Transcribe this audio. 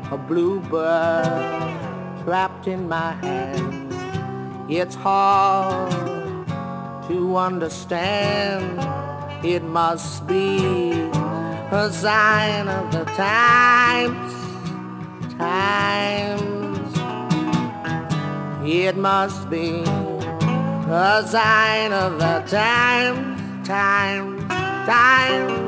a bluebird trapped in my hand. It's hard to understand. It must be a sign of the times. It must be a sign of the time.